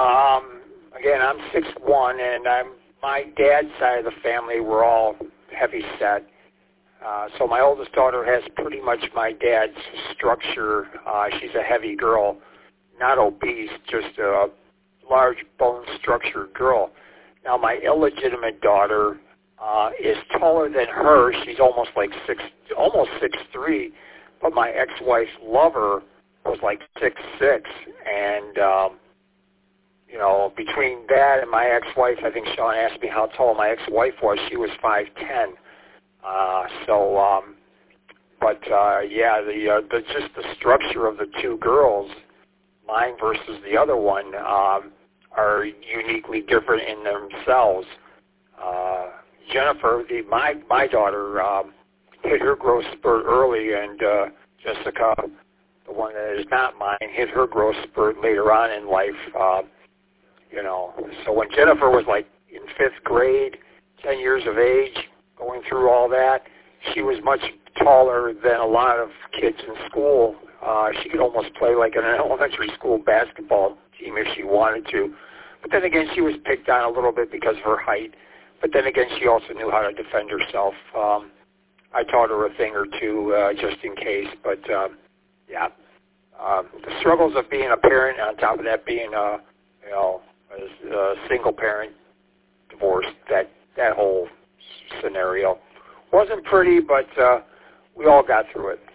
Again, I'm 6'1", and my dad's side of the family were all heavy set. So my oldest daughter has pretty much my dad's structure. She's a heavy girl, not obese, just a large bone structured girl. Now my illegitimate daughter is taller than her. She's almost 6'3", but my ex-wife's lover was like 6'6", and between that and my ex-wife, I think Sean asked me how tall my ex-wife was. She was 5'10". Just the structure of the two girls, mine versus the other one, are uniquely different in themselves. Jennifer, my daughter, hit her growth spurt early, and Jessica, the one that is not mine, hit her growth spurt later on in life. So when Jennifer was like in 5th grade, 10 years of age, going through all that, she was much taller than a lot of kids in school. She could almost play like in an elementary school basketball team if she wanted to. But then again, she was picked on a little bit because of her height. But then again, she also knew how to defend herself. I taught her a thing or two just in case. But, the struggles of being a parent, on top of that being a single parent, divorced, that whole scenario wasn't pretty, but we all got through it.